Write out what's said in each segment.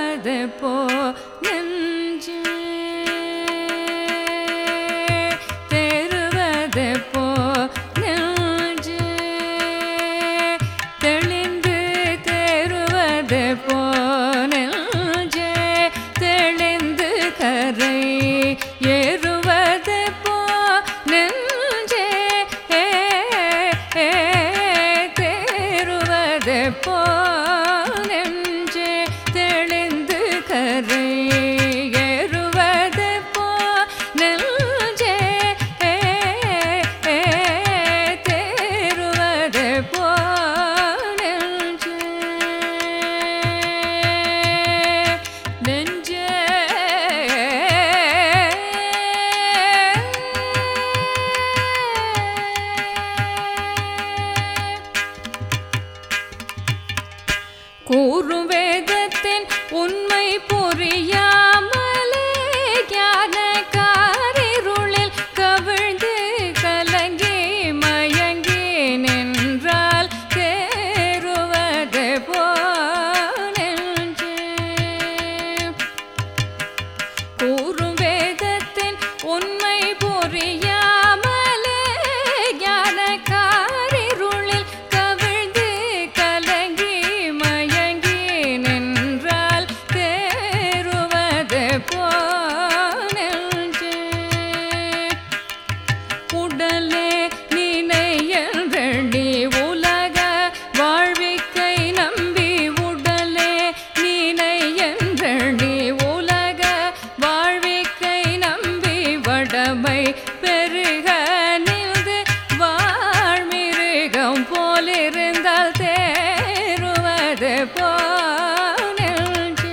போ நெஞ்சே தேறுவது போ நெஞ்சே தெளிந்து தேறுவது போ நெஞ்சே தெளிந்து கரை ஏறுவது போ நெஞ்சே தேறுவது போ நெஞ்சே தெளிந்து கரை ஏறுவது போ நெஞ்சே தேறுவது போ நெஞ்சே நெஞ்சே கூறும் வேதத்தின் உண்மை புரியாமலே ஞான காரிருளில் கவிழ்ந்து கலங்கி மயங்கி நின்றால் தேறுவது போ நெஞ்சே கூறும் வேதத்தின் உண்மை புரியாமலே ஞான காரிருளில் கவிழ்ந்து கலங்கி மயங்கி நின்றால் தேறுவது போ நெஞ்சே உடலே நினையன்றி உலக வாழ்விக்கை நம்பி உடலே நினையன்றி உலக வாழ்விக்கை நம்பி வடமை பெருக நின்று வாழ்மிருகம் போலிருந்தால் தேறுவது போ நெஞ்சே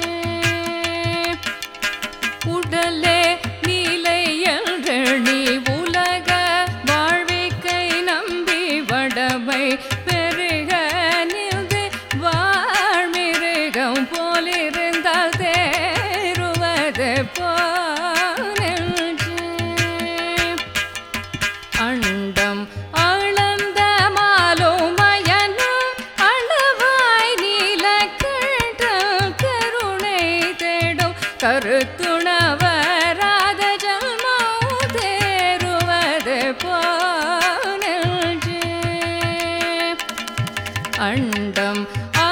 உடலே நிலையன்றி உலக வாழ்விக்கை நம்பி வடமை பெருக நின்று வாழ்மிருகம் போலிருந்தால் தேறுவது போ நெஞ்சே அண்டம் அளந்த மாலுமயனும் அளவாய் நீலக்கண்டல் கருணை தேடும் கருத்துணவராத ஜன்மோ தேறுவது போ நெஞ்சே அண்டம்